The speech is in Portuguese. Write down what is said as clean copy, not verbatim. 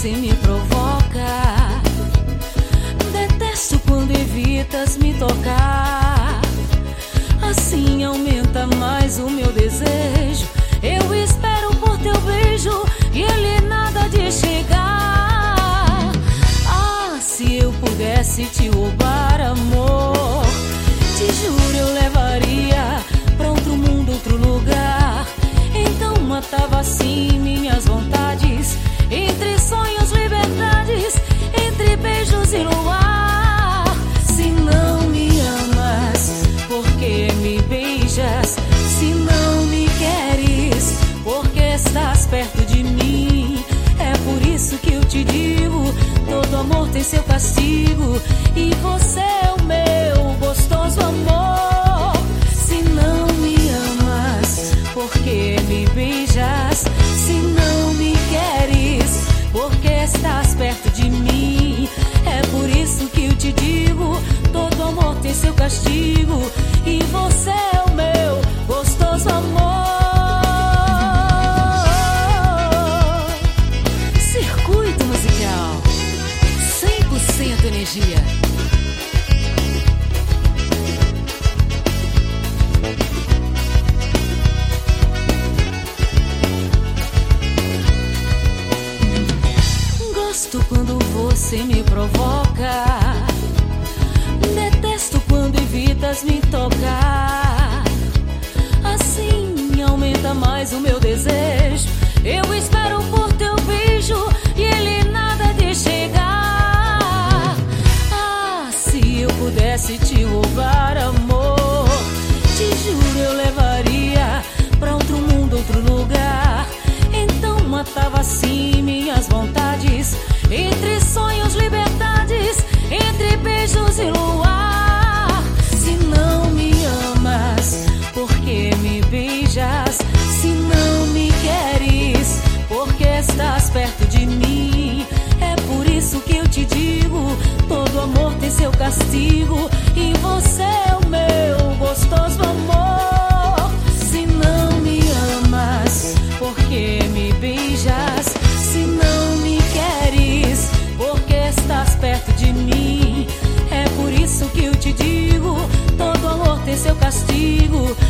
você me provoca. Detesto quando evitas me tocar. Assim aumenta mais o meu desejo. Eu espero por teu beijo e ele nada de chegar. Ah, se eu pudesse te roubar, amor, te juro eu levaria pra outro mundo, outro lugar. Então matava assim minhas vontades, entre sonhos, liberdades, entre beijos e luar. Se não me amas, por que me beijas? Se não me queres, por que estás perto de mim? É por isso que eu te digo, todo amor tem seu castigo, e você é o meu gostoso amor. Se não me amas, por que me beijas? Se não me queres, por que estás perto de mim? É por isso que eu te digo, todo amor tem seu castigo, e você é o meu gostoso amor. Circuito musical 100% energia. Gosto quando você me provoca. Detesto quando evitas me tocar. Assim aumenta mais o meu desejo. Eu espero por teu beijo e ele nada de chegar. Ah, se eu pudesse te roubar, amor, te juro eu levaria pra outro mundo, outro lugar. Então matava assim minhas vontades, entre sonhos, liberdades, entre beijos e luar. Se não me amas, por que me beijas? Se não me queres, por que estás perto de mim? É por isso que eu te digo, todo amor tem seu castigo, e você é o meu gostoso amor. Se não me amas, por que me beijas? Se não me queres, por que estás perto de mim? É por isso que eu te digo, todo amor tem seu castigo,